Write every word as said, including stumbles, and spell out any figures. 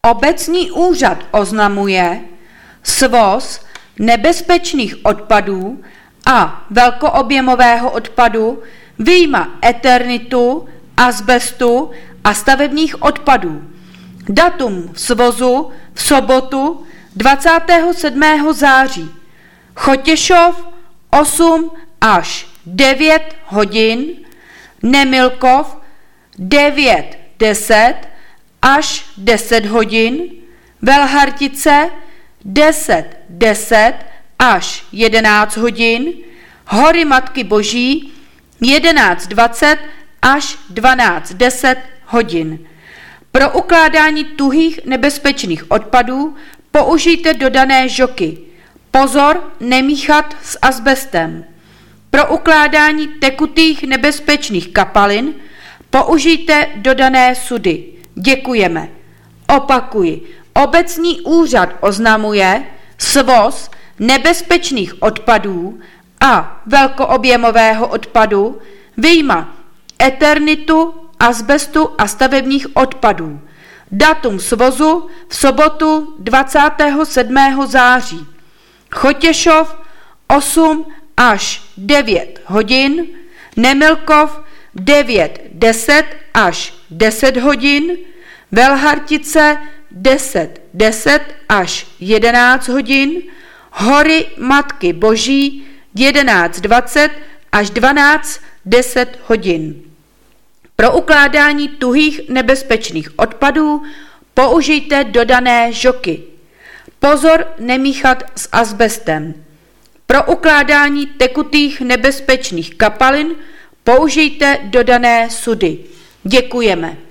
Obecní úřad oznamuje svoz nebezpečných odpadů a velkoobjemového odpadu vyjma eternitu, azbestu a stavebních odpadů. Datum svozu v sobotu dvacátého sedmého září. Chotěšov osm až devět hodin, Nemilkov devět deset až deset hodin, Velhartice deset deset až jedenáct hodin, Hory Matky Boží jedenáct dvacet až dvanáct deset hodin. Pro ukládání tuhých nebezpečných odpadů použijte dodané žoky. Pozor, nemíchat s azbestem. Pro ukládání tekutých nebezpečných kapalin použijte dodané sudy. Děkujeme. Opakuji, obecní úřad oznamuje svoz nebezpečných odpadů a velkoobjemového odpadu vyjma eternitu, azbestu a stavebních odpadů. Datum svozu v sobotu dvacátého sedmého září. Chotěšov osm až devět hodin, Nemilkov devět deset až deset hodin, Velhartice deset deset až jedenáct hodin, Hory Matky Boží jedenáct dvacet až dvanáct deset hodin. Pro ukládání tuhých nebezpečných odpadů použijte dodané žoky. Pozor, nemíchat s azbestem. Pro ukládání tekutých nebezpečných kapalin použijte dodané sudy. Děkujeme.